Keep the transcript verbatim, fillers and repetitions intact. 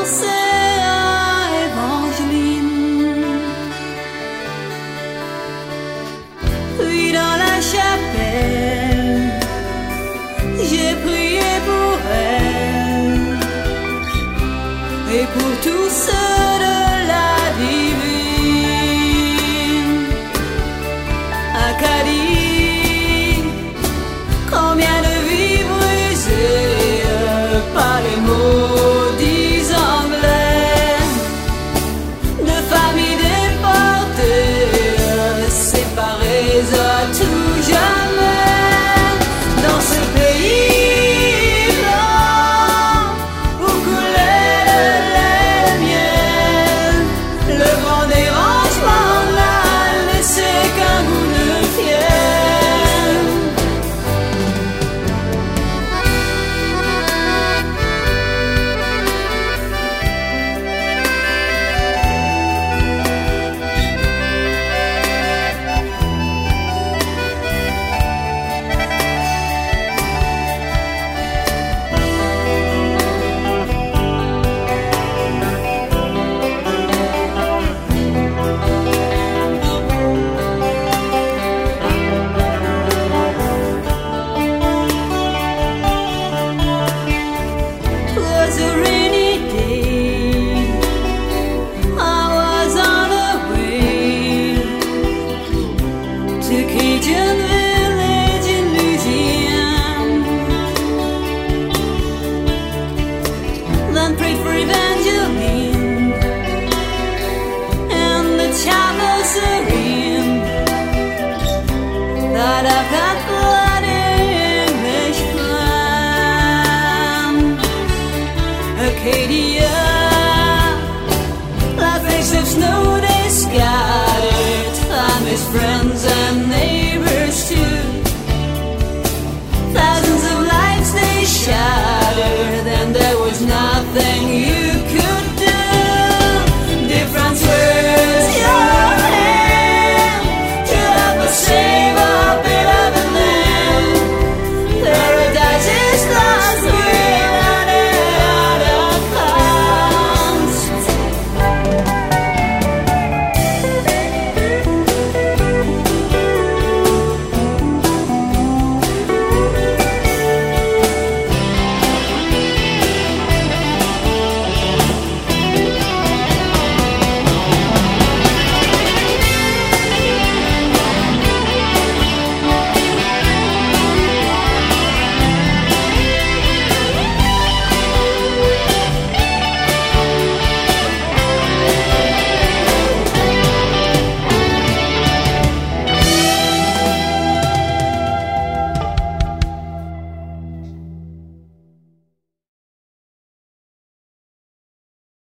pensais à Évangeline. Puis dans la chapelle, j'ai prié pour elle et pour tous ceux de la divine Acadie. Combien de vies brisées par les maudits anglais, de familles déportées, séparées à tout jamais, dans ce pays blanc où coulait le lait et le miel. Le grand dérangement n'a laissé qu'un goût de fiel. Was a rainy day. I was on the way to Cajun Village in Louisiana. Then prayed for Evangeline and the chapel serene, that I've got bloody English plan. Acadia